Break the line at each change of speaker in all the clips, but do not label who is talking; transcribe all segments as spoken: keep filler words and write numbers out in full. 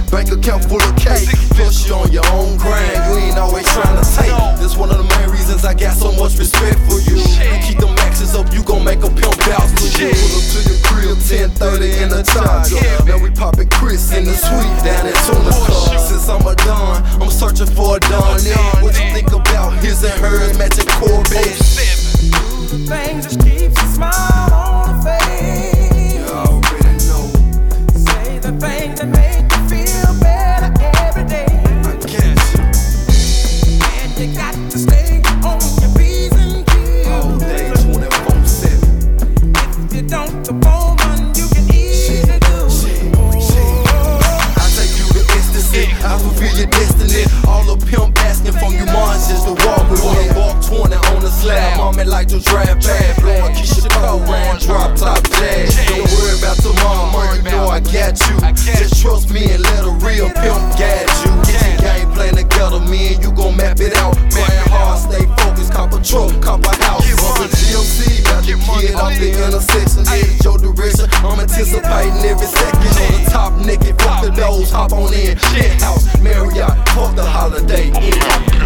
bank account full of cake. Plus you on your own grind, you ain't always trying to take. This one of the main reasons I got so much respect for you. You keep the maxes up, you gon' make a pimp bounce for you. Pull up to your crib, ten thirty in the Charger. Now we poppin' Chris in the suite down at Tuna Club. Since I'm a Don, I'm searching for a Don. What you think about his and hers matching Corvette?
The thing just keeps a smile on her face.
You already know.
Say the things that make you feel better every day.
I get you.
And you got to stay on your P's and Q's
all day, twenty-four seven.
If you don't, the woman you can easily do.
Shit, shit. I take you to ecstasy, I fulfill your destiny. All the pimp asking from you, Mons, just to walk with me. Walk twenty on the slab, mommy like to drive bad. Blowing Keisha Cole, ran drop top jazz. Don't worry about tomorrow, you know I got you. Just trust me and let a real pimp guide you. Get your game plan together, me and you gon' map it out. Grind hard, stay focused, cop a truck, cop a house. Bump a G M C, got your kid off the intersection. Headed your direction, I'm anticipating every second. On the top naked, fuck the doors, hop on in. Penthouse, Marriott, fuck the Holiday Inn.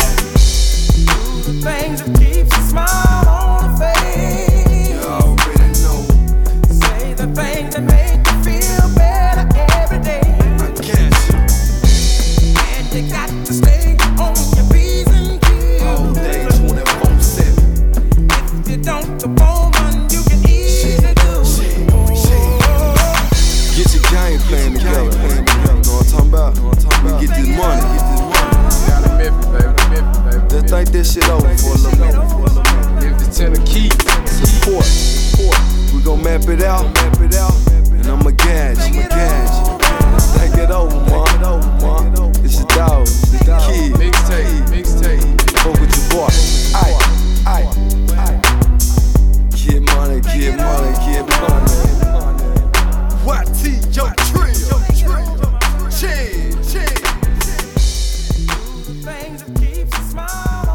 The things that keeps a smile on her face.
You already know.
Say the things that make you feel better every day.
I get you.
And you got to stay on your P's and Q's
all day, twenty-four seven.
If you don't, the woman you can easily do.
Shit, shit. Get your game plan together. Know what I'm talking about? We get this money.
Got a Memphis, baby. Memphis, baby.
Just think this shit over for a little minute.
Memphis Tennessee.
Support. We gon' map it out. And I'ma guide you. Think it over, man. It's your dog. It's the kid.
Mixtape. Mixtape.
Fuck with your boy. Aye. Aye. Get money, get money, get money. Y T, yo, trio. Chill, chill.
The things that keeps a smile on